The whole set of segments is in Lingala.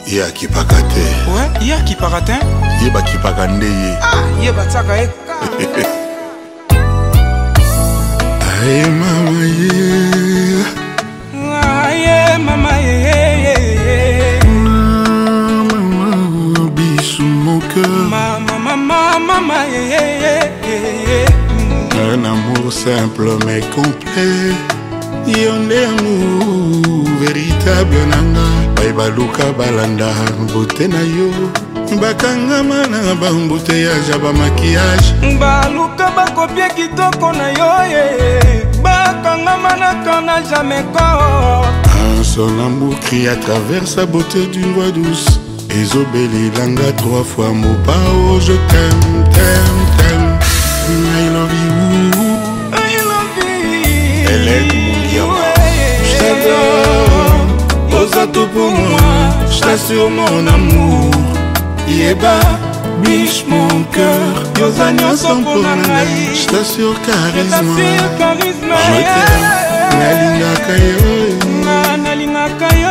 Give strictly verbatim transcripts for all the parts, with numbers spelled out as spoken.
Ye akipaka te. Ouais, ye akipaka te. Ye bakipaka nde ye. Ah, ye bataka ye. Aye mama ye. Aye mama ye. Maman, bisou mon cœur. Mama, mama, mama ye. Un amour simple mais complet. Yonde amour véritable nanga. Baluka balanda beauté na yo. Bakanga mana ba embouteillage ba maquillage. Baluka ba copie kitoko na yo ye. Bakanga mana kana jamais corps. Un son amour crie à travers sa beauté d'une voix douce. Ezobeli langa trois fois mon pao. Je t'aime, t'aime, t'aime. I love you. I love you. Elle est mon diamant. Je t'adore. Pose tout pour moi, je t'assure mon amour. Yeba, biche mon cœur. Yozanyo son pour naï. Je t'assure charisme. Je t'aime. Nalinga kayo. Nalinga kayo.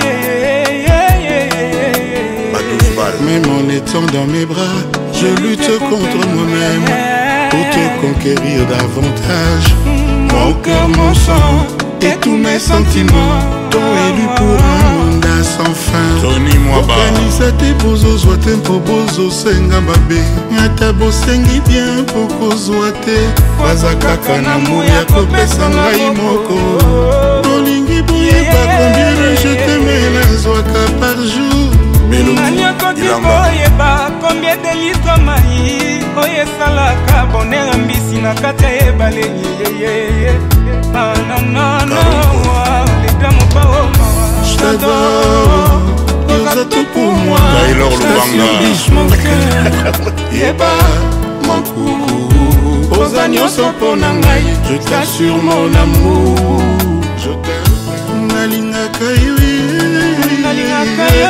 Même en étant dans mes bras, je lutte contre moi-même pour te conquérir davantage. Mon cœur, mon sang et tous mes sentiments t'ont élu pour un monde sans fin. Tony Mwaba Organisa te bozo zwa tempo bozo senga babe. Nyata bosengi bien poko zwa te. Waza kaka na mouya kopesa ngai moko. Olingi boye pa combien de je t'aime na zwaka par jour. Nanya koti koyeba combien de litres mai. Oye salaka bonheur mbisi na kata ebale yeyeye. Ah non non non. Je t'adore, Yosa tout pour moi. Taylor Lubanga, mon cœur. Yeba, mon coucou. Osanyo sopo nangai. Je t'assure mon amour. Je t'aime. Nalinga kayo. Nalinga kayo.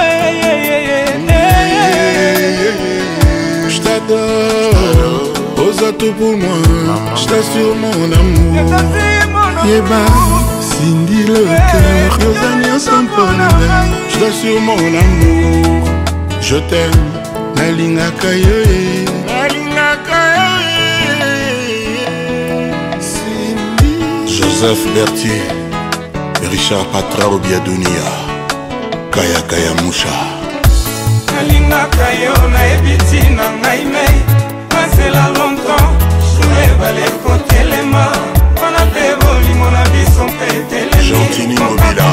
Je t'adore, Osa tout pour moi. Je t'assure mon amour. Yeba. Cindy le cœur, Yozania sans bonheur. Je t'assure mon amour. Je t'aime, Nalinga Kayoe. Nalinga Kayoe. Cindy. Joseph Berthier, Richard Patra Obiadounia, Kaya Kaya Moucha. Nalinga Kayo na ebiti na ngai mei. Masela longtemps, joué balé côté les mains. Gentini Mobila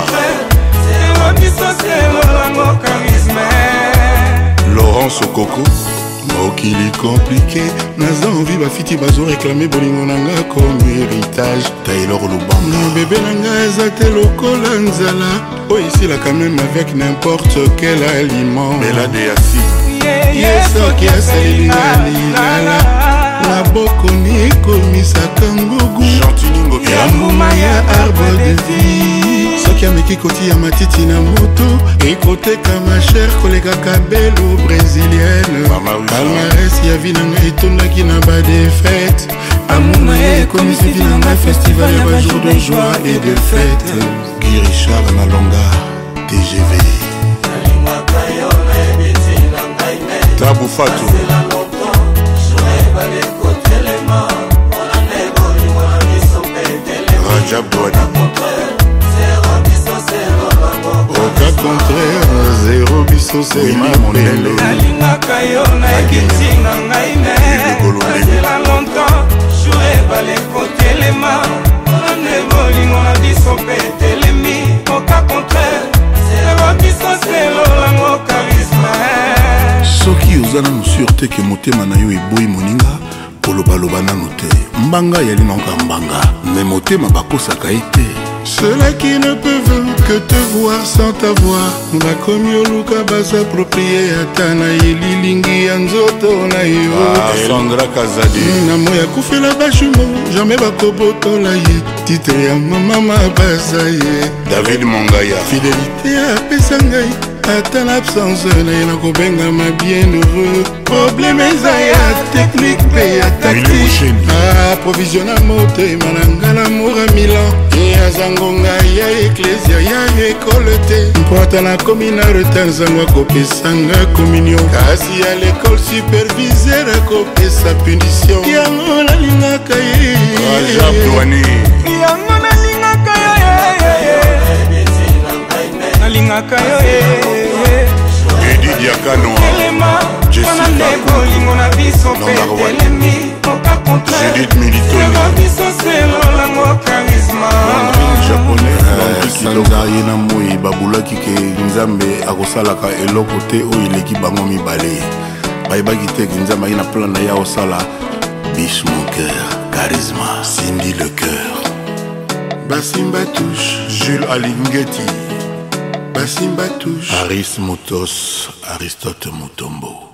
Laurent Sokoko mokili compliqué. Naza envie bafiti bazo réclamer bolingo nanga comme héritage. Taylor Lubanga bébé nanga ezate lokola nzala. Oh ici là quand même avec n'importe quel aliment. Bella Deassi yesoki asalinga lilala. Na bokoni ekomisaka ngugu. Gentini Ngobila ya mbuma ya arbre de vie. Soki ameki koti ya matiti na moto. Ekoteka ma chère kolega kabelo brésilienne. Palmarès ya vi nanga etondaki na ba défaite. Amuna ekomisi vi nanga festival ya ba jour de joie et de fête. Guy Richard Nalonga T G V Tabou Fatou Rajab Douani. Au cas contraire, zéro biso c'est ma mondele. Nalinga kayo na ekiti na ngai me. Pasela longtemps, joué balé côté les mains. Nane bolingo na biso petelemi. Au cas contraire, zéro biso c'est l'olango charisme. Soki ozana no sûreté que motema na yo eboyi moninga. Polobaloba nano te. Mbanga yali nonga mbanga. Mais motema bakosaka ete. Ceux-là qui ne peuvent que te voir sans t'avoir. Bakomi oluka basapproprier ata na yelilingi ya nzoto na yo. Sandra Kazadi namo ya kufela bashumo. Jamais bakobotola ye. Titre ya mama baza ye. David Mongaya. Fidélité apesa ngai. ata na absence na ye nakobengama bien heureux. Problème eza ya technique mpe ya tactique. Aprovisiona motema na nga na moura milan e aza ngonga ya eklesia ya ekole te mpo ata nakomi na retard nzango akopesanga communion kasi ya lekole superviseur akopesa punition yango nalingaka ye yango nalingaka yo nalingaka yo edidiakano wana bolingo na biso mpe telemi oka contraire biso selolango charisma sanza ye na moi babulaki ke nzambe akosalaka eloko te oyo eleki bango mibale bayebaki te ke nzambe aye na plan na ye akosala biche mon cœur charisma Cindy le cœur Basimba touche Jules Alingeti Basimba touche Aris Motos Aristote Mutombo